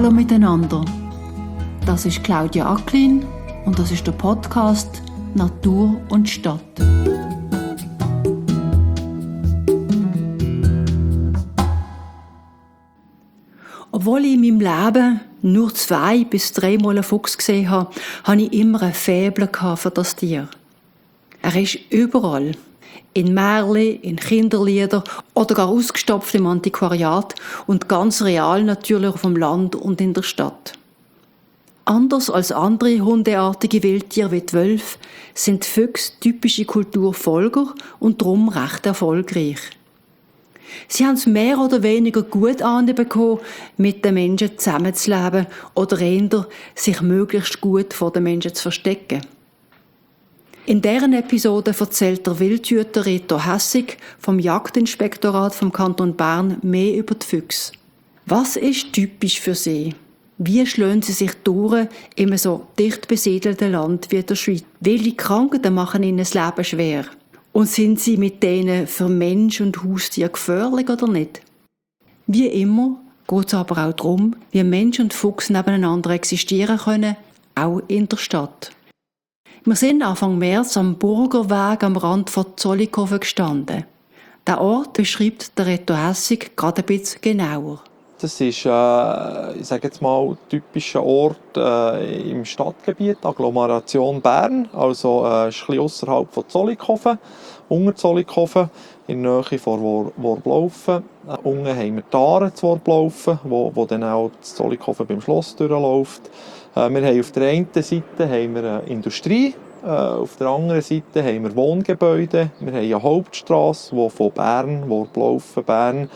Hallo miteinander. Das ist Claudia Acklin und das ist der Podcast Natur und Stadt. Obwohl ich in meinem Leben nur 2 bis 3 Mal einen Fuchs gesehen habe, hatte ich immer ein Faible für das Tier. Er ist überall. In Märchen, in Kinderliedern oder gar ausgestopft im Antiquariat und ganz real natürlich auf dem Land und in der Stadt. Anders als andere hundeartige Wildtiere wie die Wölfe sind Füchse typische Kulturfolger und darum recht erfolgreich. Sie haben es mehr oder weniger gut anbekommen, mit den Menschen zusammenzuleben oder eher sich möglichst gut vor den Menschen zu verstecken. In deren Episode erzählt der Wildhüter Reto Hässig vom Jagdinspektorat vom Kanton Bern mehr über die Füchse. Was ist typisch für sie? Wie schlagen sie sich durch in einem so dicht besiedelten Land wie der Schweiz? Welche Krankheiten machen ihnen das Leben schwer? Und sind sie mit denen für Mensch und Haustier gefährlich oder nicht? Wie immer geht es aber auch darum, wie Mensch und Fuchs nebeneinander existieren können, auch in der Stadt. Wir sind Anfang März am Burgerweg am Rand von Zollikofen gestanden. Der Ort beschreibt der Reto Hässig gerade ein bisschen genauer. Das ist, ich sage jetzt mal, ein typischer Ort im Stadtgebiet, Agglomeration Bern, also ein bisschen ausserhalb von Zollikofen, unter Zollikofen, in der Nähe von Worblaufen. Unten haben wir die Aare zu Worblaufen, wo dann auch das Zollikofen beim Schloss durchläuft. Wir haben auf der einen Seite haben wir Industrie, auf der anderen Seite haben wir Wohngebäude. Wir haben eine Hauptstrasse, die von Bern, Worblaufen, Bern,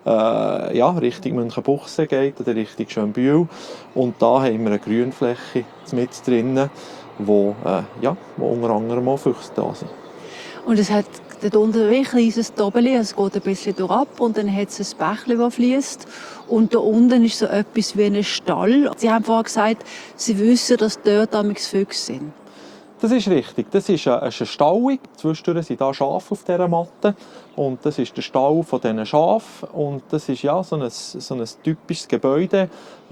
Richtung Münchenbuchsee geht oder Richtung Schönbühl. Und da haben wir eine Grünfläche mit drinnen, wo unter anderem auch Füchse da sind. Und es hat dort unten ein kleines Dobeli, es geht ein bisschen durchab und dann hat es ein Bächlein, das fließt. Und da unten ist so etwas wie ein Stall. Sie haben vorhin gesagt, Sie wissen, dass dort damals Füchse sind. Das ist richtig. Das ist eine Stallung. Zwischendurch sind da Schafe auf dieser Matte. Und das ist der Stall von diesen Schafen. Und das ist so ein typisches Gebäude,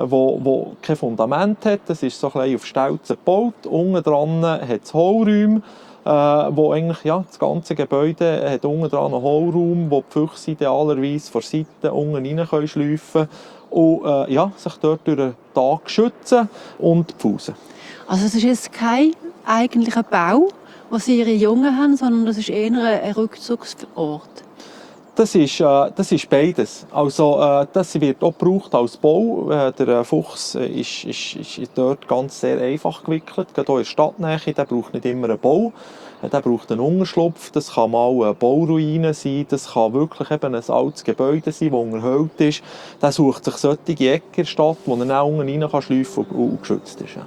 wo kein Fundament hat. Das ist so ein bisschen auf Stelzen gebaut. Unten dran hat es Hohlräume. Wo eigentlich, das ganze Gebäude hat unten dran einen Hohlraum, wo die Füchse idealerweise von der Seite unten rein schleifen können und sich dort durch den Tag schützen und pfusen. Also es ist jetzt kein eigentlicher Bau, wo Sie Ihre Jungen haben, sondern das ist eher ein Rückzugsort. Das ist beides. Also, das wird auch gebraucht als Bau. Der Fuchs ist dort ganz sehr einfach gewickelt. Gerade auch in der Stadtnähe, der braucht nicht immer einen Bau. Der braucht einen Unterschlupf. Das kann mal eine Bauruine sein. Das kann wirklich eben ein altes Gebäude sein, das unterhöhlt ist. Der sucht sich solche Ecken in der Stadt, wo er dann unten rein schleifen kann und geschützt ist. Ja.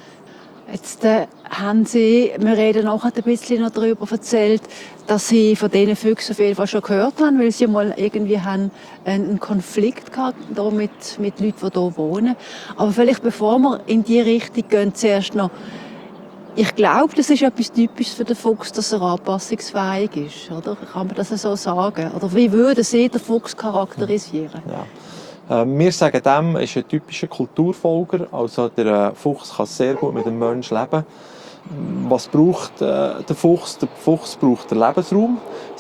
Jetzt haben Sie, wir reden nachher ein bisschen noch darüber erzählt, dass Sie von diesen Füchsen auf jeden Fall schon gehört haben, weil Sie mal irgendwie einen Konflikt gehabt mit Leuten, die hier wohnen. Aber vielleicht bevor wir in diese Richtung gehen, zuerst noch, ich glaube, das ist etwas Typisches für den Fuchs, dass er anpassungsfähig ist, oder? Kann man das so sagen? Oder wie würden Sie den Fuchs charakterisieren? Ja. Wir sagen dem, ist ein typischer Kulturfolger. Also der Fuchs kann sehr gut mit dem Menschen leben. Was braucht der Fuchs? Der Fuchs braucht den Lebensraum.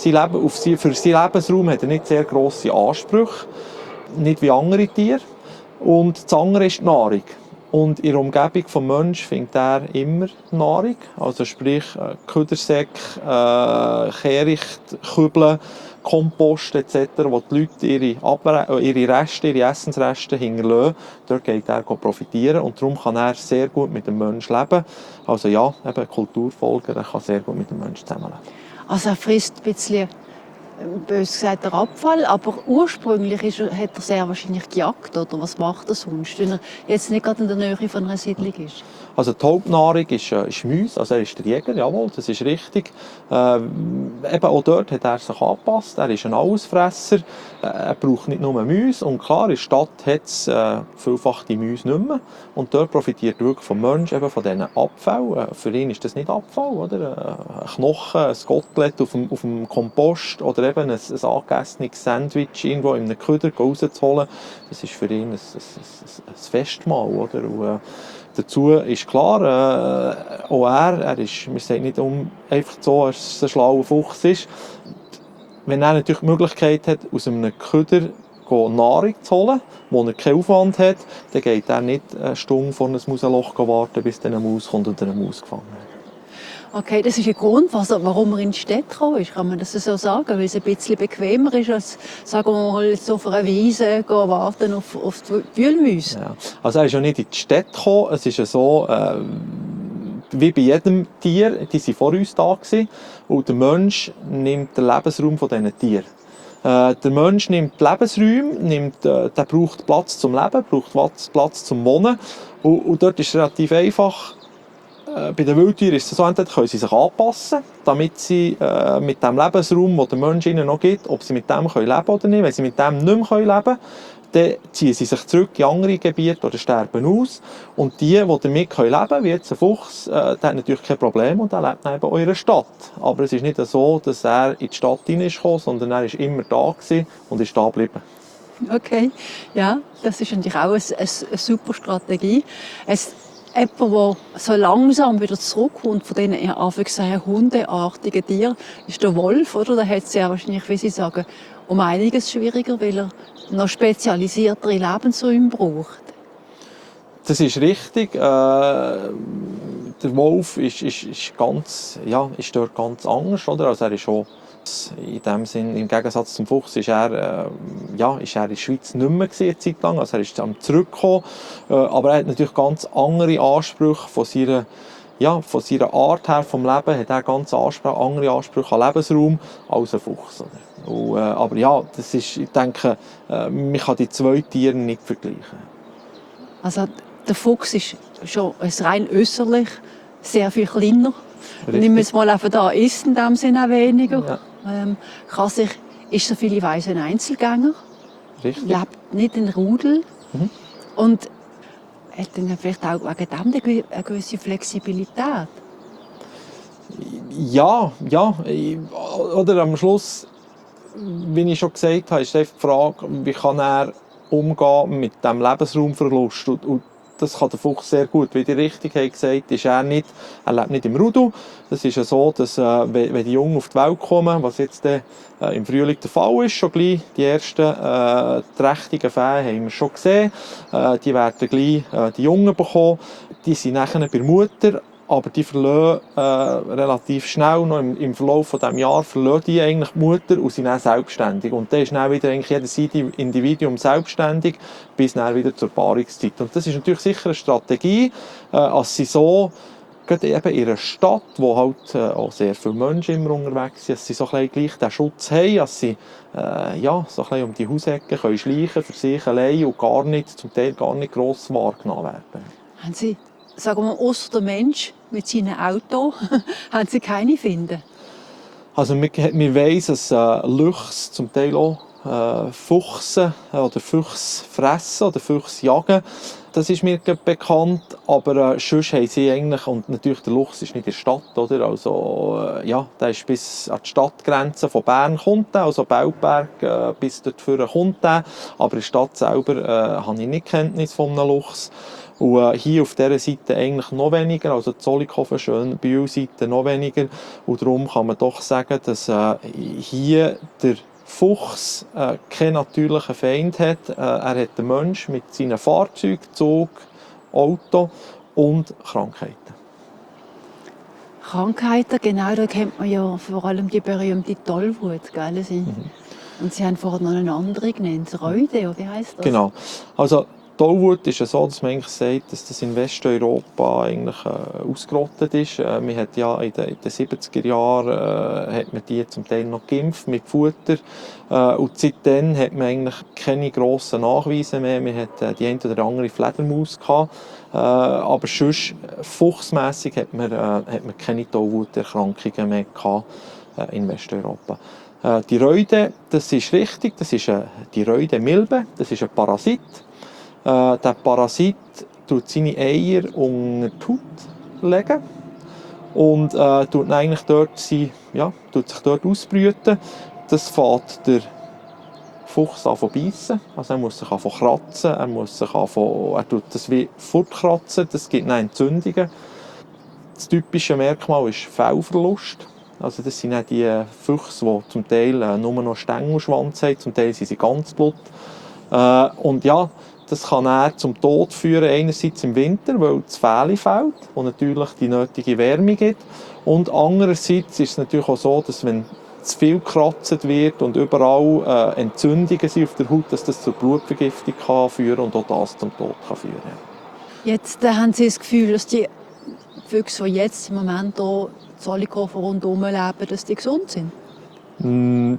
Für seinen Lebensraum hat er nicht sehr grosse Ansprüche, nicht wie andere Tiere. Und das andere ist die Nahrung. Und in der Umgebung des Menschen findet er immer Nahrung. Also sprich Ködersäcke, Kehricht, Kübeln, Kompost etc., wo die Leute ihre Essensreste hinterlassen. Dort geht er profitieren und darum kann er sehr gut mit dem Menschen leben. Also eben Kulturfolger, er kann sehr gut mit dem Menschen zusammenleben. Also er frisst ein bisschen, bös gesagt, der Abfall, aber ursprünglich hat er sehr wahrscheinlich gejagt, oder was macht er sonst, wenn er jetzt nicht gerade in der Nähe von einer Siedlung ist? Also die Hauptnahrung ist Mäuse, also er ist der Jäger, jawohl, das ist richtig. Eben auch dort hat er sich angepasst, er ist ein Allesfresser, er braucht nicht nur Mäuse und klar, in der Stadt hat es vielfach die Mäuse nicht mehr und dort profitiert er wirklich vom Menschen, eben von diesen Abfällen. Für ihn ist das nicht Abfall, oder? Ein Knochen, ein Kotelett auf dem Kompost oder oder eben ein angegessenes Sandwich irgendwo in einem Köder rauszuholen, das ist für ihn ein Festmahl. Oder? Und, dazu ist klar, auch er ist, man sagt nicht einfach so, dass er ein schlauer Fuchs ist. Wenn er natürlich die Möglichkeit hat, aus einem Köder Nahrung zu holen, wo er keinen Aufwand hat, dann geht er nicht eine Stunde vor einem Mausloch warten, bis dann eine Maus kommt und eine Maus gefangen hat. Okay, das ist ein Grund, warum er in die Stadt gekommen ist, kann man das so sagen, weil es ein bisschen bequemer ist, als, sagen wir mal, so auf einer Wiese warten auf die Wühlmäuse. Ja. Also er ist ja nicht in die Stadt gekommen, es ist ja so, wie bei jedem Tier, die waren vor uns da gewesen, und der Mensch nimmt den Lebensraum von diesen Tieren. Der Mensch nimmt die Lebensräume, der braucht Platz zum Leben, braucht Platz zum Wohnen. Und dort ist es relativ einfach. Bei den Wildtieren ist es so, entweder können sie sich anpassen, damit sie mit dem Lebensraum, den der Mensch ihnen noch gibt, ob sie mit dem leben können oder nicht. Wenn sie mit dem nicht mehr leben können, dann ziehen sie sich zurück in andere Gebiete oder sterben aus. Und die damit leben können, wie jetzt ein Fuchs, der hat natürlich kein Problem und der lebt eben auch in einer Stadt. Aber es ist nicht so, dass er in die Stadt hineingekommen ist, sondern er war immer da gewesen und ist da geblieben. Okay, ja, das ist natürlich auch eine super Strategie. Jemand, der so langsam wieder zurückkommt von diesen hundeartigen Tieren, ist der Wolf, oder? Der hat es ja wahrscheinlich, wie Sie sagen, um einiges schwieriger, weil er noch spezialisiertere Lebensräume braucht. Das ist richtig. Der Wolf ist dort ganz anders, oder? Also er ist schon in dem Sinn, im Gegensatz zum Fuchs, ist er in der Schweiz nicht mehr eine Zeit lang. Also er ist zurückgekommen, aber er hat natürlich ganz andere Ansprüche von seiner Art her vom Leben, hat er ganz andere Ansprüche an Lebensraum als ein Fuchs. Und, aber ja, ich denke, man kann die zwei Tiere nicht vergleichen. Also der Fuchs ist schon rein äußerlich sehr viel kleiner. Nimm es mal einfach da, isst in dem Sinne auch weniger. Ja. Ist so viele Weise ein Einzelgänger. Richtig. Lebt nicht in Rudel. Mhm. Und hat dann vielleicht auch wegen dem eine gewisse Flexibilität. Ja. Oder am Schluss, wie ich schon gesagt habe, ist die Frage, wie kann er umgehen mit dem Lebensraumverlust. Und das kann der Fuchs sehr gut. Wie die richtig gesagt haben, er lebt nicht im Rudel. Das ist ja so, dass wenn die Jungen auf die Welt kommen, was jetzt im Frühling der Fall ist, schon gleich die ersten trächtigen Fähe haben wir schon gesehen. Die werden gleich die Jungen bekommen. Die sind nachher bei der Mutter. Aber die verlassen relativ schnell, noch im Verlauf von diesem Jahr, verlassen die eigentlich die Mutter und sind dann selbstständig. Und dann ist dann wieder eigentlich jedes Individuum selbstständig, bis dann wieder zur Paarungszeit. Und das ist natürlich sicher eine Strategie, als sie so, gerade eben in einer Stadt, wo halt auch sehr viele Menschen immer unterwegs sind, dass sie so ein bisschen gleich den Schutz haben, dass sie so ein bisschen um die Hausecke können schleichen für sich allein und zum Teil gar nicht gross wahrgenommen werden. Haben Sie, sagen wir, ausser der Mensch mit seinem Auto, haben Sie keine finden? Also wir weiss, dass Luchse zum Teil auch Fuchse oder Füchse fressen oder Füchse jagen. Das ist mir bekannt, aber sonst haben sie eigentlich, und natürlich der Luchs ist nicht in der Stadt, oder? Also, der ist bis an die Stadtgrenze von Bern kommt der, also Belberg bis dorthin kommt der, aber in der Stadt selber habe ich nicht Kenntnis von einem Luchs. Und hier auf dieser Seite eigentlich noch weniger, also Zollikofen, Schönbühl-Seite noch weniger. Und darum kann man doch sagen, dass hier der Fuchs keinen natürlichen Feind hat. Er hat den Mensch mit seinen Fahrzeugen, Zug, Auto und Krankheiten. Krankheiten, genau, da kennt man ja vor allem die berühmte Tollwut, gell? Und Sie haben vorhin noch eine andere genannt, Reude, oder wie heisst das? Genau, also Tollwut ist ja so, dass man eigentlich sagt, dass das in Westeuropa eigentlich ausgerottet ist. Man hat ja in den 70er Jahren hat man die zum Teil noch geimpft mit Futter. Und seitdem hat man eigentlich keine grossen Nachweise mehr. Man hat die eine oder andere Fledermaus gehabt. Aber sonst, fuchsmässig hat man keine Tollwuterkrankungen mehr gehabt in Westeuropa. Die Reude, das ist richtig, das ist die Reude-Milbe, das ist ein Parasit. Der Parasit tut seine Eier unter die Haut legen und tut sich dort ausbrüten. das fängt der Fuchs an zu beißen. Also er muss sich an kratzen, er tut das wie fortkratzen, das gibt dann Entzündungen. Das typische Merkmal ist Fellverlust. Also das sind auch die Füchse, die zum Teil nur noch Stängelschwanz haben, zum Teil sind sie ganz blut. Und ja, das kann dann zum Tod führen, einerseits im Winter, weil das Fell fehlt, wo natürlich die nötige Wärme gibt. Und andererseits ist es natürlich auch so, dass wenn zu viel gekratzt wird und überall Entzündungen sind auf der Haut, dass das zur Blutvergiftung kann führen und auch das zum Tod kann führen. Jetzt haben Sie das Gefühl, dass die Füchse, die jetzt im Moment hier in Zollikofen rundherum leben, dass die gesund sind? Nein,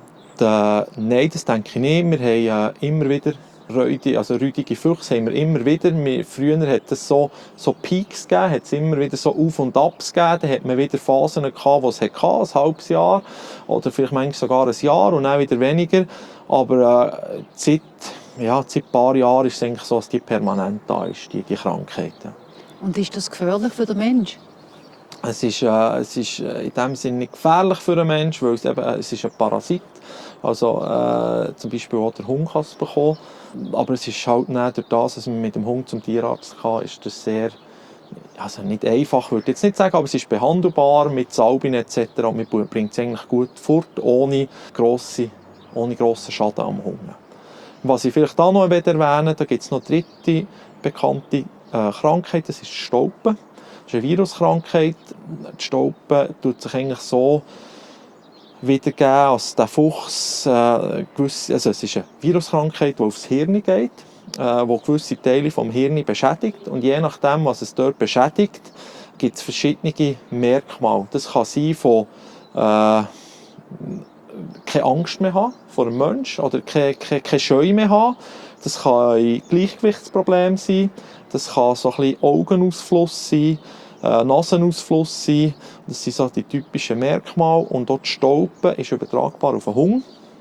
das denke ich nicht. Wir haben immer wieder räudige Füchse haben wir immer wieder. Früher hat es so Peaks gegeben, hat es immer wieder so Auf- und Abs gegeben. Dann hat man wieder Phasen gehabt, die es hatte, ein halbes Jahr oder vielleicht manchmal sogar ein Jahr und dann wieder weniger. Aber seit ein paar Jahren ist es eigentlich so, dass die permanent da ist, die Krankheit. Und ist das gefährlich für den Menschen? Es ist in dem Sinne nicht gefährlich für den Menschen, weil es ist ein Parasit. Also zum Beispiel auch der Hund kann es bekommen. Aber es ist halt nicht durch das, dass man mit dem Hund zum Tierarzt kann, ist das sehr, also nicht einfach, würde ich jetzt nicht sagen, aber es ist behandelbar mit Salben etc. Und man bringt es eigentlich gut fort, ohne grossen Schaden am Hund. Was ich vielleicht auch noch erwähnen, da gibt es noch eine dritte bekannte Krankheit, das ist Staupen. Das ist eine Viruskrankheit. Die Staupen tut sich eigentlich so wiedergeben, als der Fuchs es ist eine Viruskrankheit, die aufs Hirn geht, die gewisse Teile vom Hirn beschädigt. Und je nachdem, was es dort beschädigt, gibt es verschiedene Merkmale. Das kann sein von keine Angst mehr haben vor einem Menschen oder keine Scheu mehr haben. Das kann ein Gleichgewichtsproblem sein. Das kann so ein bisschen Augenausfluss sein, Nasenausfluss sein. Das sind so die typischen Merkmale. Und auch die Staupen ist übertragbar auf den Hund.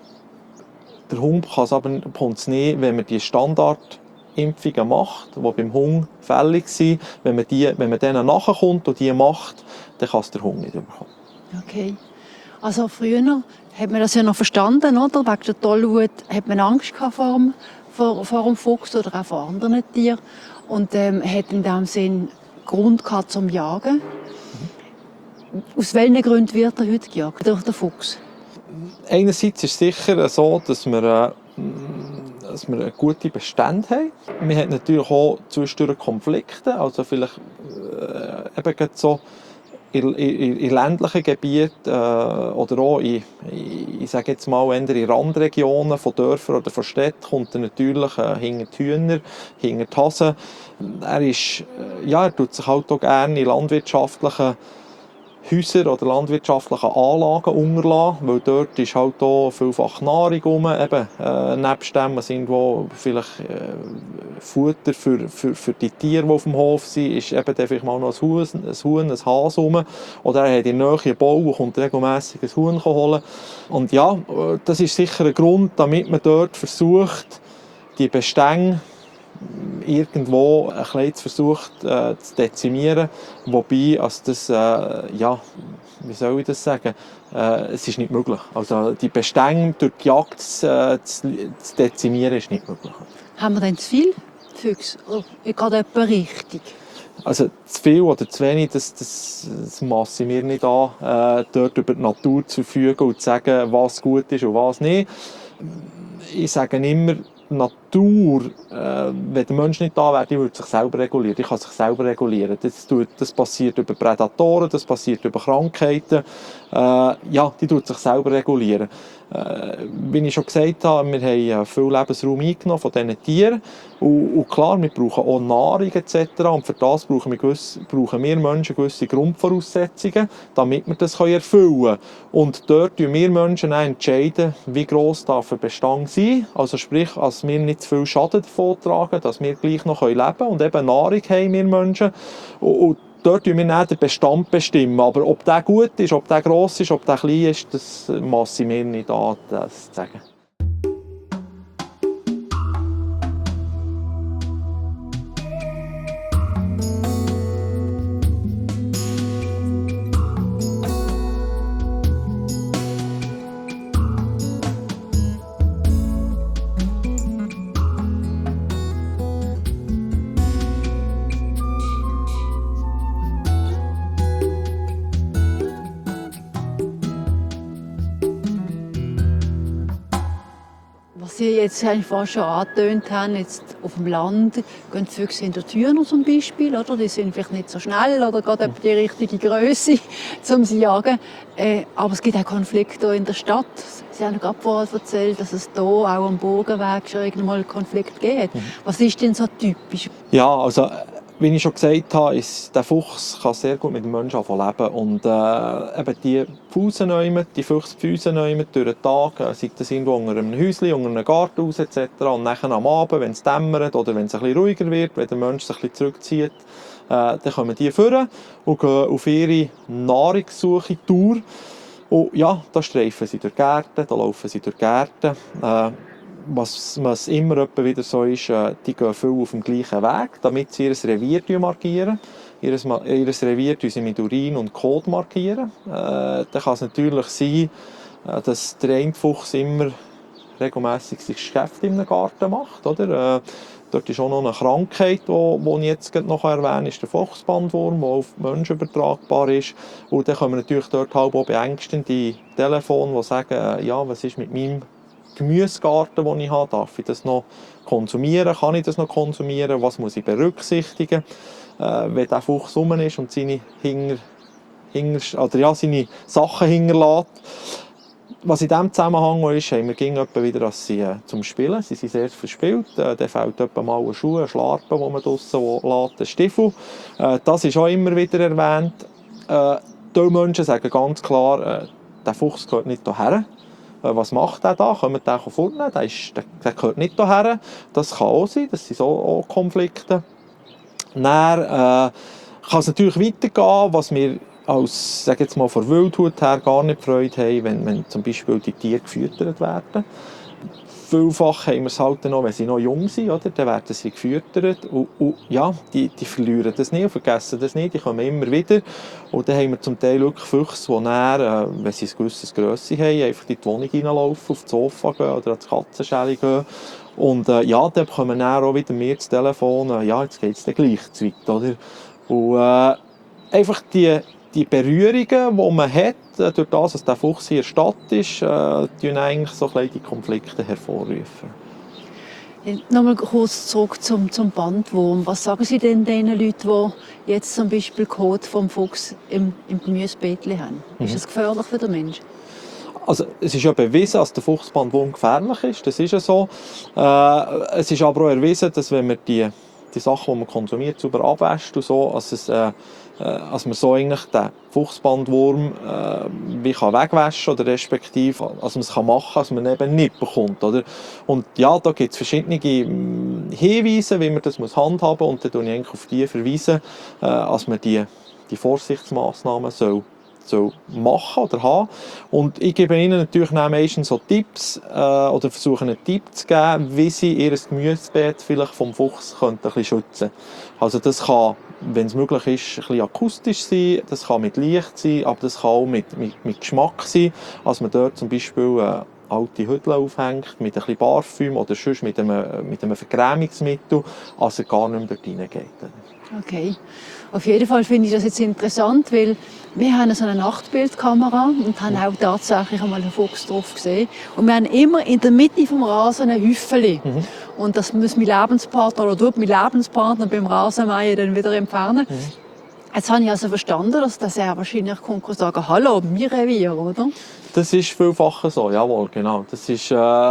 Der Hund kann es aber nicht, wenn man die Standardimpfungen macht, die beim Hund fällig sind. Wenn man denen nachkommt und die macht, dann kann es der Hund nicht bekommen. Okay. Also früher hat man das ja noch verstanden, oder? Wegen der Tollwut hat man Angst vor dem Fuchs oder auch vor anderen Tieren. Und hat in diesem Sinn Grund gehabt zum Jagen. Aus welchen Gründen wird er heute gejagt durch den Fuchs? Einerseits ist es sicher so, dass wir gute Bestände haben. Wir haben natürlich auch zwischendurch Konflikte, also vielleicht eben so in ländlichen Gebieten oder auch ich sage jetzt mal eher in Randregionen von Dörfern oder von Städten kommt er natürlich hinter die Hühner, hinter die Hasen. Er tut sich halt auch gerne in landwirtschaftlichen Häusern oder landwirtschaftlichen Anlagen unterlassen, weil dort ist halt auch vielfach Nahrung rum, eben nebst dem irgendwo vielleicht Futter für die Tiere, die auf dem Hof sind, ist eben dann vielleicht mal noch ein Huhn, ein Hase rum, oder er hat in der Nähe einen Bau und kommt regelmässig ein Huhn holen. Und ja, das ist sicher ein Grund, damit man dort versucht, die Bestände irgendwo ein bisschen versucht zu dezimieren, wobei also das, wie soll ich das sagen, es ist nicht möglich. Also die Bestände durch die Jagd zu dezimieren ist nicht möglich. Haben wir denn zu viele Füchse? Oder gerade etwa richtig? Also zu viel oder zu wenig, das masse mir nicht an, dort über die Natur zu verfügen und zu sagen, was gut ist und was nicht. Ich sage immer, die Natur, wenn der Mensch nicht da wäre, die würde sich selber regulieren. Die kann sich selber regulieren. Das passiert über Prädatoren, das passiert über Krankheiten. Die tut sich selber regulieren. Wie ich schon gesagt habe, wir haben viel Lebensraum eingenommen von diesen Tieren. Und klar, wir brauchen auch Nahrung etc. Und für das brauchen wir Menschen gewisse Grundvoraussetzungen, damit wir das erfüllen können. Und dort entscheiden wir Menschen entscheiden, wie gross darf ein Bestand sein. Also sprich, dass wir nicht zu viel Schaden davon tragen, dass wir gleich noch leben können und eben Nahrung haben wir Menschen. Und dort bestimmen wir den Bestand bestimmen. Aber ob der gut ist, ob der gross ist, ob der klein ist, das masse ich mir nicht an, das zu sagen. was Sie jetzt eigentlich vorhin schon angetönt haben, jetzt auf dem Land gehen die Füchse hinter die Hühner zum Beispiel, oder? Die sind vielleicht nicht so schnell oder gerade die richtige Größe, um sie zu jagen. Aber es gibt auch Konflikte in der Stadt. Sie haben gerade vorhin erzählt, dass es hier auch am Burgenweg schon irgendwann einen Konflikt gibt. Was ist denn so typisch? Ja, also wie ich schon gesagt habe, der Fuchs kann sehr gut mit dem Menschen leben. Und eben die Füchse durch den Tag, sei das irgendwo unter einem Häuschen, unter einem Gartenhaus etc. Und nachher am Abend, wenn es dämmert oder wenn es ein bisschen ruhiger wird, wenn der Mensch sich ein bisschen zurückzieht, dann kommen die vor und gehen auf ihre Nahrungssuche-Tour. Und ja, da streifen sie durch die Gärten, da laufen sie durch die Gärten. Was immer wieder so ist, die gehen viel auf dem gleichen Weg, damit sie ihr Revier markieren. Ihr Revier sie mit Urin und Kot markieren. Dann kann es natürlich sein, dass der eine Fuchs immer regelmässig sich Geschäft im Garten macht. Oder? Dort ist auch noch eine Krankheit, die ich jetzt noch erwähne, ist der Fuchsbandwurm, der auf Menschen übertragbar ist. Und dann kommen natürlich dort halb auch beängstigende Telefone, die sagen, ja, was ist mit meinem Gemüsegarten, den ich habe, darf ich das noch konsumieren, kann ich das noch konsumieren, was muss ich berücksichtigen, wenn der Fuchs rum ist und seine seine Sachen hinterlässt. Was in diesem Zusammenhang ist, haben wir wieder, dass sie zum Spielen, sie sind sehr verspielt, dann fällt etwa mal ein Schuh, ein Schlarpen, den man draussen lässt, ein Stiefel. Das ist auch immer wieder erwähnt. Die Menschen sagen ganz klar, der Fuchs gehört nicht hierher. Was macht der da? Können wir den vornehmen? Der gehört nicht hierher. Das kann auch sein, das sind auch Konflikte. Dann kann es natürlich weitergehen, was wir als, sage jetzt mal, von Wildhut her gar nicht Freude haben, wenn zum Beispiel die Tiere gefüttert werden. Vielfach haben wir es halt noch, wenn sie noch jung sind, oder? Dann werden sie gefüttert und ja, die verlieren das nicht und vergessen das nicht, die kommen immer wieder. Und dann haben wir zum Teil wirklich Füchse, die dann, wenn sie ein gewisses Grösse haben, einfach in die Wohnung hineinlaufen, auf das Sofa gehen oder ans Katzenschäli gehen. Und ja, dann bekommen wir dann auch wieder mehr das Telefon, ja, jetzt geht es dann gleich zu weit, oder? Und einfach die Berührungen, die man hat, durch das, dass der Fuchs hier in der Stadt ist, tun eigentlich so ein bisschen die Konflikte hervorrufen. Nochmal kurz zurück zum Bandwurm. Was sagen Sie denn den Leuten, die jetzt zum Beispiel Kot vom Fuchs im Gemüsebeetchen haben? Ist das gefährlich für den Menschen? Also, es ist ja bewiesen, dass der Fuchsbandwurm gefährlich ist. Das ist ja so. Es ist aber auch erwiesen, dass wenn man die Sachen, die man konsumiert, sauber abwäscht und so, als man so eigentlich den Fuchsbandwurm wie kann wegwaschen oder respektive, als man es machen kann, dass man eben nicht bekommt, oder? Und ja, da gibt es verschiedene Hinweise, wie man das handhaben muss, und dann verweise ich eigentlich auf die verweisen, als man die Vorsichtsmaßnahmen soll machen oder haben. Und ich gebe ihnen natürlich meistens so Tipps oder versuche einen Tipp zu geben, wie sie ihr Gemüsebeet vielleicht vom Fuchs ein bisschen schützen können. Also das kann, wenn es möglich ist, ein bisschen akustisch sein, das kann mit Licht sein, aber das kann auch mit Geschmack sein, als man dort zum Beispiel alte Hüttel aufhängt, mit ein bisschen Parfüm oder sonst mit einem Vergrämungsmittel, als er gar nicht mehr dort reingeht. Okay. Auf jeden Fall finde ich das jetzt interessant, weil wir haben so eine Nachtbildkamera und haben auch tatsächlich einmal einen Fuchs drauf gesehen. Und wir haben immer in der Mitte vom Rasen ein Häufchen. Und das muss mein Lebenspartner oder tut mein Lebenspartner beim Rasenmähen dann wieder entfernen. Jetzt habe ich also verstanden, dass er wahrscheinlich kommt und sagt, hallo, mein Revier, oder? Das ist vielfach so, jawohl, genau. Das ist,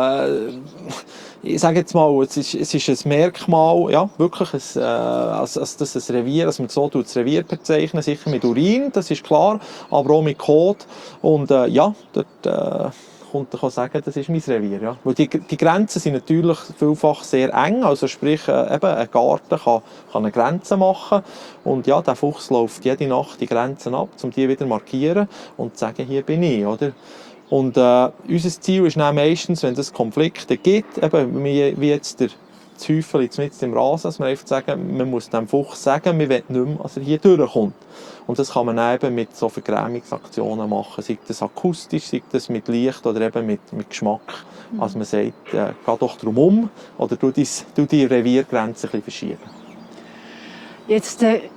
ich sage jetzt mal, es ist ein Merkmal, ja, wirklich, als das ein Revier, dass man so das Revier bezeichnen, sicher mit Urin, das ist klar, aber auch mit Kot. Und ja, dort kommt man sagen, das ist mein Revier. Ja. Weil die Grenzen sind natürlich vielfach sehr eng, also sprich, eben ein Garten kann eine Grenze machen. Und ja, der Fuchs läuft jede Nacht die Grenzen ab, um die wieder zu markieren und zu sagen, hier bin ich. Oder? Und unser Ziel ist dann meistens, wenn es Konflikte gibt, eben wie jetzt das Häufchen mitten im Rasen, dass wir einfach sagen, man muss dem Fuchs sagen, wir wollen nicht mehr, dass er hier durchkommt. Und das kann man eben mit so Vergrämungsaktionen machen, sei das akustisch, sei das mit Licht oder eben mit Geschmack. Also man sagt, geh doch drum oder du die Reviergrenze ein bisschen verschieben. Jetzt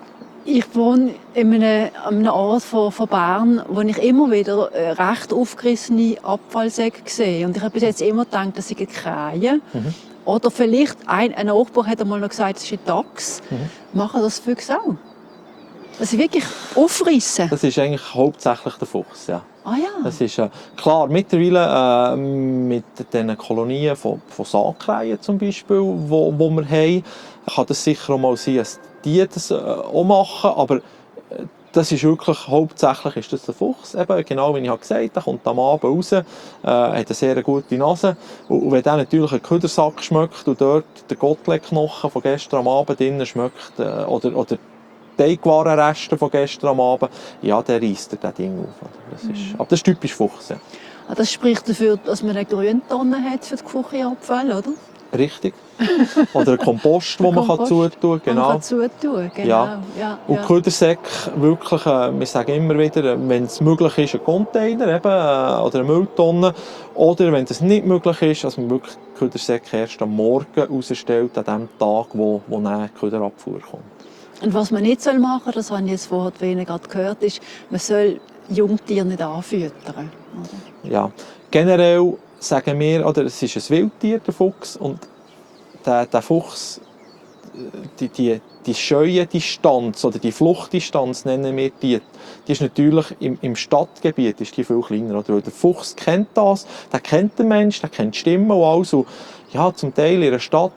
Ich wohne in einem Ort von Bern, wo ich immer wieder recht aufgerissene Abfallsäcke sehe. Und ich habe bis jetzt immer gedacht, das sind Kreien. Oder vielleicht, ein Nachbar hat einmal noch gesagt, das ist ein Dachs. Machen das Füchse auch? Dass sie wirklich aufrissen? Das ist eigentlich hauptsächlich der Fuchs, ja. Ah ja. Das ist klar, mittlerweile mit den Kolonien von Saatkrähen zum Beispiel, wo wir haben, kann das sicher auch mal sein, dass die das auch machen, aber das ist wirklich, hauptsächlich ist das der Fuchs. Eben, genau wie ich gesagt habe, der kommt am Abend raus, hat eine sehr gute Nase. Und wenn der natürlich einen Ködersack schmeckt und dort den Gottleibknochen von gestern am Abend drinnen schmeckt, oder Teigwarenreste von gestern am Abend, ja, der reisst das Ding auf. Aber das ist typisch Fuchs. Ja. Das spricht dafür, dass man eine Grüntonne hat für die Küchenabfälle, oder? Richtig. Oder ein Kompost, den man zutun kann. Genau. Ja. Und Ködersäcke, wirklich, wir sagen immer wieder, wenn es möglich ist, ein Container eben, oder eine Mülltonne. Oder wenn das nicht möglich ist, dass man wirklich Ködersäcke erst am Morgen rausstellt, an dem Tag, wo dann die Köderabfuhr kommt. Und was man nicht machen soll, das habe ich jetzt vorher weniger gehört, ist, man soll Jungtiere nicht anfüttern. Oder? Ja, generell sagen wir, oder es ist ein Wildtier, der Fuchs, und der Fuchs, die Scheuendistanz oder die Fluchtdistanz, nennen wir die ist natürlich im Stadtgebiet ist die viel kleiner. Oder? Der Fuchs kennt das, der kennt den Menschen, der kennt die Stimmen und alles. Und ja, zum Teil in einer Stadt,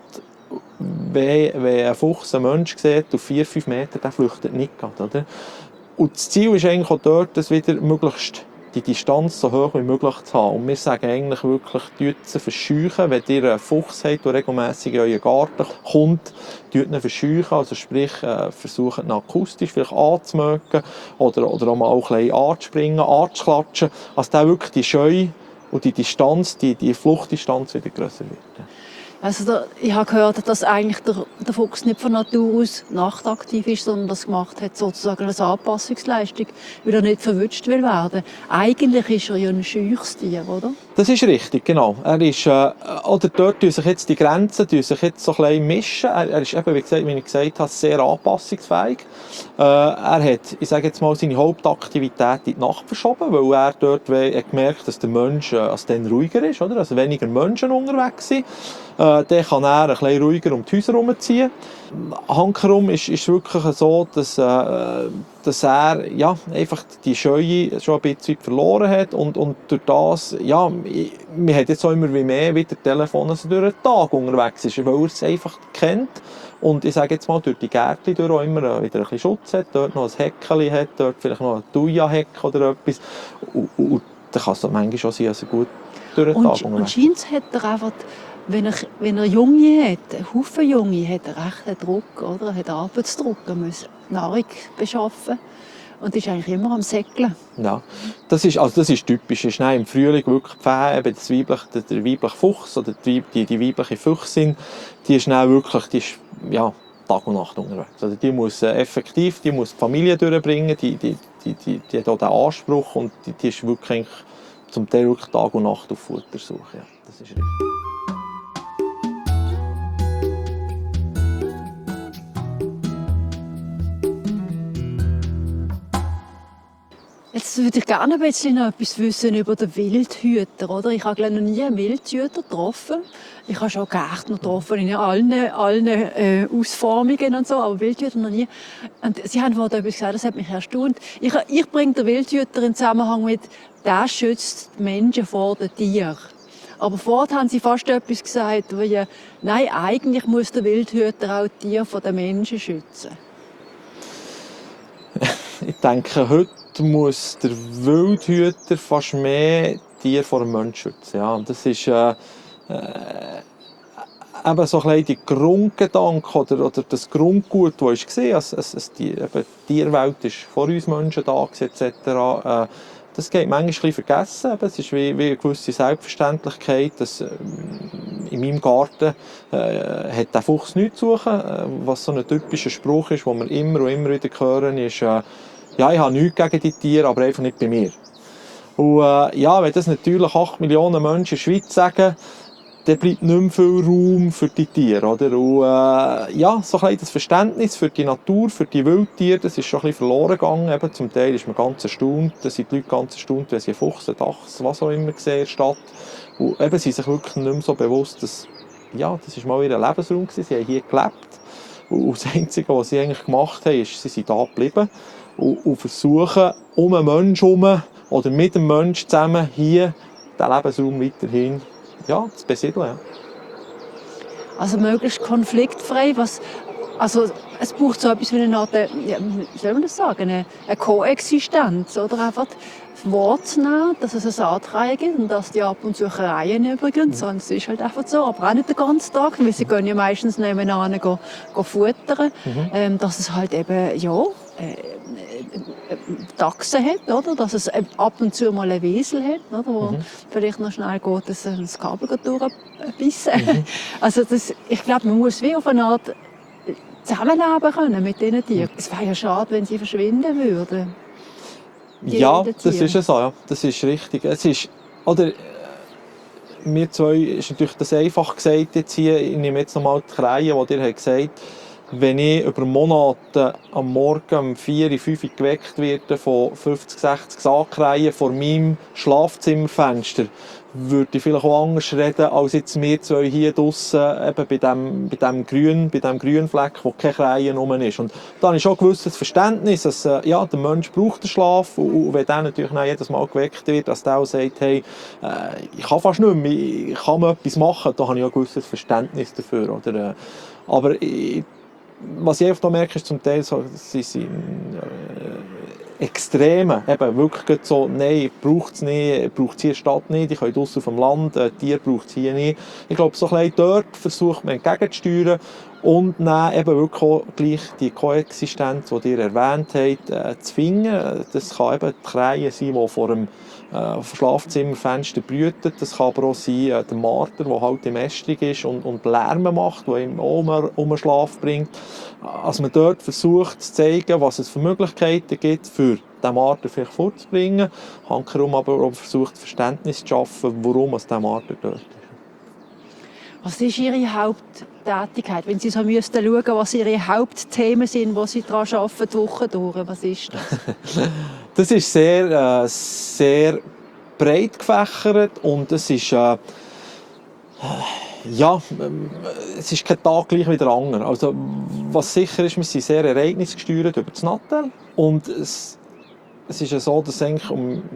wenn ein Fuchs einen Menschen sieht, auf 4-5 Meter, der flüchtet nicht gerade, oder? Und das Ziel ist eigentlich auch dort, dass wieder möglichst die Distanz so hoch wie möglich zu haben. Und wir sagen eigentlich wirklich, verscheuchen. Wenn ihr einen Fuchs habt, der regelmässig in euren Garten kommt, verscheuchen. Also sprich, versucht ihn akustisch vielleicht anzumögen oder auch mal ein bisschen anzuspringen, anzuklatschen. Also der wirklich die Scheu und die Distanz, die Fluchtdistanz wieder grösser wird. Also ich habe gehört, dass eigentlich der Fuchs nicht von Natur aus nachtaktiv ist, sondern das gemacht hat sozusagen als Anpassungsleistung, weil er nicht verwünscht will werden. Eigentlich ist er ja ein scheuches Tier, oder? Das ist richtig, genau. Er ist, oder dort tun sich jetzt die Grenzen sich jetzt so ein bisschen mischen. Er ist eben, wie ich gesagt habe, sehr anpassungsfähig. Er hat, ich sage jetzt mal, seine Hauptaktivität in die Nacht verschoben, weil er dort gemerkt hat, dass der Mensch dann ruhiger ist, oder? Also weniger Menschen unterwegs sind. Dann kann er ein bisschen ruhiger um die Häuser herumziehen. Hankerum ist wirklich so, dass er ja, einfach die Scheue schon ein bisschen verloren hat und durch das, ja, man hat jetzt auch immer mehr wieder Telefon, dass er durch den Tag unterwegs ist, weil er es einfach kennt. Und ich sage jetzt mal, durch die Gärtchen durch auch immer wieder ein bisschen Schutz hat, dort noch ein Häckchen hat, dort vielleicht noch ein Thuja-Heck oder etwas. Und dann kann es manchmal schon sein, dass er gut durch den Tag unterwegs ist. Und scheint hat er einfach, wenn er Junge hat, einen Haufen Junge, hat er recht einen Druck, oder? Er hat Arbeitsdruck, er muss Nahrung beschaffen und ist eigentlich immer am Säckeln. Ja, das ist typisch. Ist im Frühling wirklich die Fähe, der weibliche Fuchs oder die weibliche Füchsin, die ist dann wirklich, ja, Tag und Nacht unterwegs. Also die muss effektiv, die muss die Familie durchbringen, die hat auch den Anspruch und die ist wirklich zum Teil wirklich Tag und Nacht auf Futtersuche. Ja, das ist richtig. Jetzt würde ich gerne ein bisschen noch etwas wissen über den Wildhüter, oder? Ich habe noch nie einen Wildhüter getroffen. Ich habe schon Gärtner getroffen in allen Ausformungen und so, aber Wildhüter noch nie. Und Sie haben vorhin etwas gesagt, das hat mich erstaunt. Ich bringe den Wildhüter in Zusammenhang mit, der schützt die Menschen vor den Tieren. Aber vorhin haben Sie fast etwas gesagt, wie, nein, eigentlich muss der Wildhüter auch die Tiere vor den Menschen schützen. Ich denke, heute muss der Wildhüter fast mehr Tiere vor dem Menschen schützen. Ja, das ist eben so ein bisschen die Grundgedanke oder das Grundgut, das war, die Tierwelt ist vor uns Menschen da etc. Das geht manchmal ein bisschen vergessen. Es ist wie eine gewisse Selbstverständlichkeit, dass in meinem Garten hat der Fuchs nichts zu suchen. Was so ein typischer Spruch ist, den wir immer und immer wieder hören, ist ja, ich habe nichts gegen die Tiere, aber einfach nicht bei mir. Und ja, wenn das natürlich 8 Millionen Menschen in der Schweiz sagen, dann bleibt nicht mehr viel Raum für die Tiere. Oder? Und, ja, so ein bisschen das Verständnis für die Natur, für die Wildtiere, das ist schon ein bisschen verloren gegangen. Eben, zum Teil ist man ganz erstaunt, da sind die Leute ganz erstaunt, wenn sie einen Fuchs, einen Dachs, was auch immer sehen in der Stadt. Und eben, sie sind sich wirklich nicht mehr so bewusst, dass, ja, das ist mal ihr Lebensraum gewesen, sie haben hier gelebt. Und das Einzige, was sie eigentlich gemacht haben, ist, sie sind da geblieben und versuchen, um einen Menschen herum oder mit dem Menschen zusammen hier den Lebensraum weiterhin, ja, zu besiedeln. Ja. Also möglichst konfliktfrei. Also es braucht so etwas wie eine Art, ja, wie soll man das sagen, eine Koexistenz. Oder einfach das Wort zu nehmen, dass es eine Saatreihe gibt und dass die ab und zu reihen übrigens. Und es ist halt einfach so, aber auch nicht den ganzen Tag, weil sie gehen ja meistens nebeneinander go futtern. Dass es halt eben, ja, Dachsen hat, oder? Dass es ab und zu mal ein Wiesel hat, oder? Wo vielleicht noch schnell geht, dass das Kabel durchbissen. Also ich glaube, man muss wie auf eine Art zusammenleben können mit diesen Tieren. Es wäre ja schade, wenn sie verschwinden würden. Ja, das ist ja so, ja. Das ist richtig. Es ist, oder, wir zwei ist natürlich das einfach gesagt jetzt hier, ich nehme jetzt nochmal die Krähen, die dir gesagt haben, wenn ich über Monate am Morgen um 4, 5 Uhr geweckt werde von 50, 60 Saatkrähen vor meinem Schlafzimmerfenster, würde ich vielleicht auch anders reden, als jetzt wir zwei hier draussen eben bei dem grünen Fleck, wo keine Krähen rum ist. Und da habe ich schon ein gewisses Verständnis, dass ja, der Mensch braucht den Schlaf und wenn der natürlich dann jedes Mal geweckt wird, dass der auch sagt, hey, ich kann fast nicht mehr, ich kann mal etwas machen, da habe ich auch ein gewisses Verständnis dafür. Oder, aber was ich einfach da merke, ist zum Teil so, sie sind Extreme, eben wirklich so, nein, braucht es nicht, braucht es hier in der Stadt nicht, ich kann draussen auf dem Land, Tier braucht es hier nicht. Ich glaube, so ein bisschen dort versucht man entgegenzusteuern und dann eben wirklich auch gleich die Koexistenz, die ihr erwähnt habt, zu finden. Das kann eben die Krähe sein, die vor dem Schlafzimmerfenster brütet. Das kann aber auch sein, der Marder, der halt im Ästrig ist und Lärm macht, der ihm auch um den Schlaf bringt. Also man dort versucht zu zeigen, was es für Möglichkeiten gibt, für den Marder vielleicht vorzubringen. Hankerum aber auch versucht, Verständnis zu schaffen, warum es der Marder dort ist. Was ist Ihre Haupttätigkeit? Wenn Sie so müssten schauen, was Ihre Hauptthemen sind, wo Sie daran arbeiten, die Woche durch, was ist das? Das ist sehr, sehr breit gefächert und es ist, ja, es ist kein Tag gleich wie der andere. Also, was sicher ist, wir sind sehr ereignisgesteuert über das Nattel und es ist ja so, dass eigentlich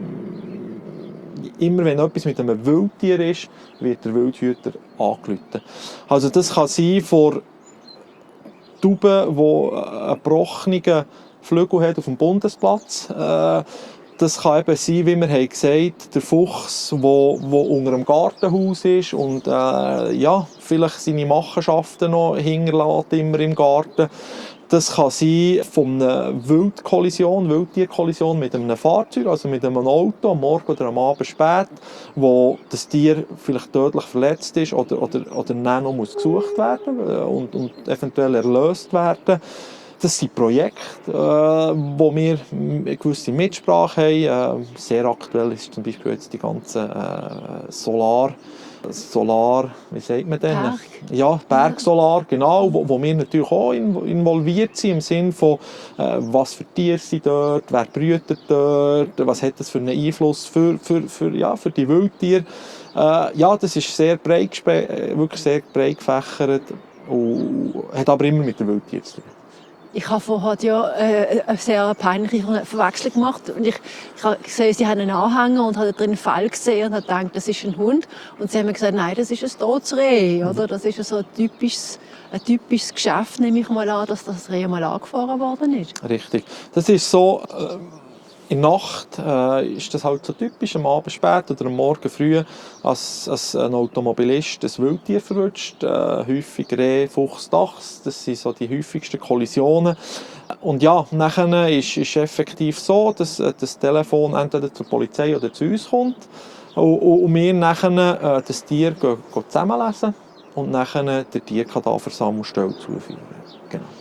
immer wenn etwas mit einem Wildtier ist, wird der Wildhüter angerufen. Also das kann sein von Tauben, die einen gebrochenen Flügel hat auf dem Bundesplatz. Das kann eben sein, wie wir haben gesagt, der Fuchs, der unter dem Gartenhaus ist und ja, vielleicht seine Machenschaften noch hinterlässt, immer im Garten. Das kann sein von einer Wildtierkollision mit einem Fahrzeug, also mit einem Auto, am Morgen oder am Abend spät, wo das Tier vielleicht tödlich verletzt ist oder dann noch gesucht werden und eventuell erlöst werden. Das sind Projekte, wo wir eine gewisse Mitsprache haben. Sehr aktuell ist zum Beispiel jetzt die ganze Solar, wie sagt man denn? Berg. Ja, Bergsolar, genau, wo wir natürlich auch involviert sind, im Sinne von, was für Tiere sind dort, wer brütet dort, was hat das für einen Einfluss für die Wildtiere. Ja, das ist sehr breit, wirklich sehr breit gefächert und hat aber immer mit den Wildtieren zu tun. Ich habe vorher ja eine sehr peinliche Verwechslung gemacht. Und ich habe gesehen, sie haben einen Anhänger und habe drin einen Fall gesehen und habe gedacht, das ist ein Hund. Und sie haben mir gesagt, nein, das ist ein totes Reh. Oder? Das ist so ein typisches Geschäft, nehme ich mal an, dass das Reh mal angefahren worden ist. Richtig. Das ist so, in der Nacht ist das halt so typisch, am Abend spät oder am Morgen früh, als ein Automobilist ein Wildtier verwünscht. Häufig Reh, Fuchs, Dachs, das sind so die häufigsten Kollisionen. Und ja, nachher ist effektiv so, dass das Telefon entweder zur Polizei oder zu uns kommt und wir nachher das Tier zusammenlesen und nachher der Tierkadaversammelstelle zuführen. Genau.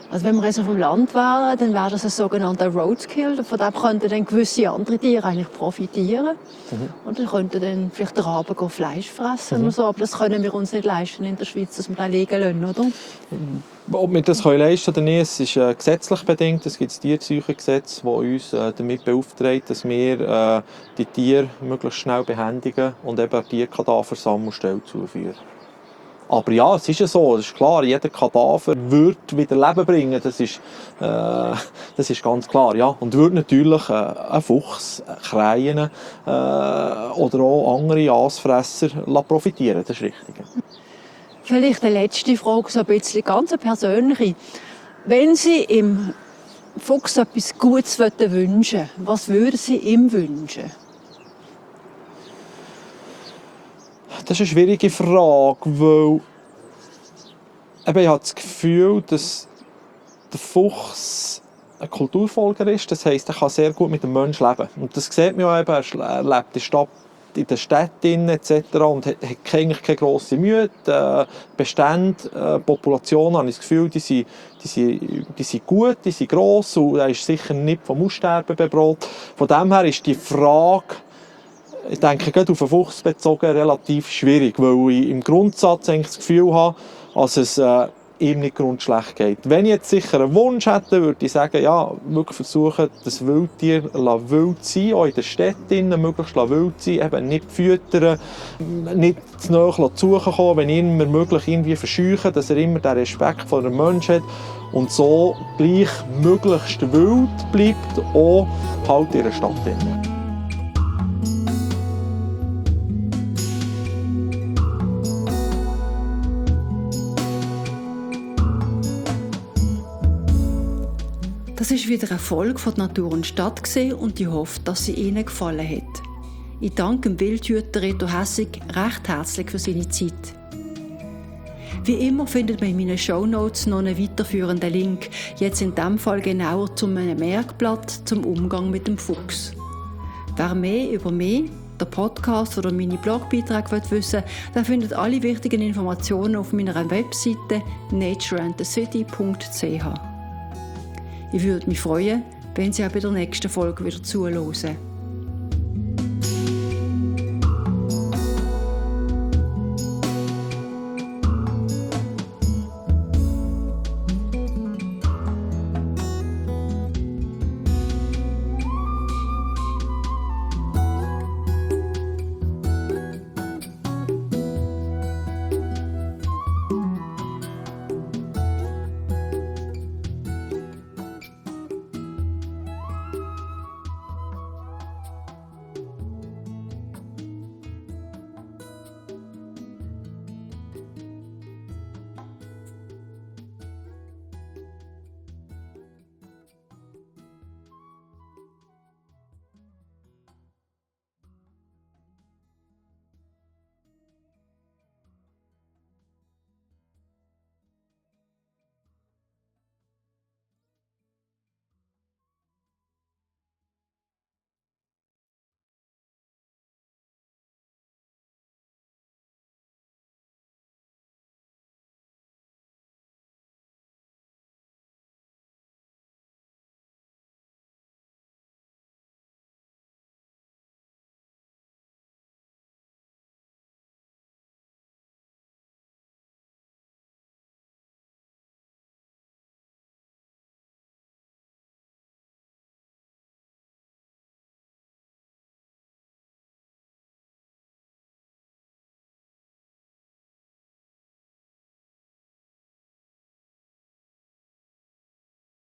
Also wenn wir also vom Land wären, dann wäre das ein sogenannter Roadkill. Von dem könnten dann gewisse andere Tiere eigentlich profitieren. Und dann könnten dann vielleicht der Rabe Fleisch fressen oder so. Aber das können wir uns nicht leisten in der Schweiz, dass wir das liegen lassen, oder? Ob wir das leisten können oder nicht, es ist gesetzlich bedingt. Es gibt das Tierseuchengesetz, das uns damit beauftragt, dass wir die Tiere möglichst schnell behändigen und eben Tierkadaversammelstelle zuführen. Aber ja, es ist ja so, es ist klar, jeder Kadaver würde wieder Leben bringen, das ist ganz klar. Ja. Und würde natürlich einen Fuchs, Krähen oder auch andere Aasfresser profitieren, das ist richtig. Vielleicht eine letzte Frage, so ein bisschen ganz persönliche. Wenn Sie im Fuchs etwas Gutes wünschen würden, was würden Sie ihm wünschen? Das ist eine schwierige Frage, weil ich habe das Gefühl, dass der Fuchs ein Kulturfolger ist. Das heisst, er kann sehr gut mit dem Menschen leben. Und das sieht man ja eben, er lebt in der Stadt etc. und hat eigentlich keine grosse Mühe. Bestände, Populationen, habe ich das Gefühl, die sind gut, die sind gross und er ist sicher nicht vom Aussterben bedroht. Von dem her ist die Frage, ich denke, gerade auf den Fuchs bezogen, relativ schwierig, weil ich im Grundsatz eigentlich das Gefühl habe, dass es ihm nicht grundschlecht geht. Wenn ich jetzt sicher einen Wunsch hätte, würde ich sagen, ja, wirklich versuchen, das Wildtier wild zu sein, auch in den Städten möglichst wild zu sein, eben nicht füttern, nicht zu nahe zu suchen kommen, wenn immer möglich irgendwie verscheuchen, dass er immer den Respekt vor dem Menschen hat und so gleich möglichst wild bleibt, auch halt in der Stadt. Das war wieder eine Folge von «Natur und Stadt» und ich hoffe, dass sie Ihnen gefallen hat. Ich danke dem Wildhüter Reto Hässig recht herzlich für seine Zeit. Wie immer findet man in meinen Shownotes noch einen weiterführenden Link, jetzt in diesem Fall genauer zu einem Merkblatt zum Umgang mit dem Fuchs. Wer mehr über mich, der Podcast oder meine Blogbeiträge wissen will, der findet alle wichtigen Informationen auf meiner Webseite natureandthecity.ch. Ich würde mich freuen, wenn Sie auch bei der nächsten Folge wieder zuhören.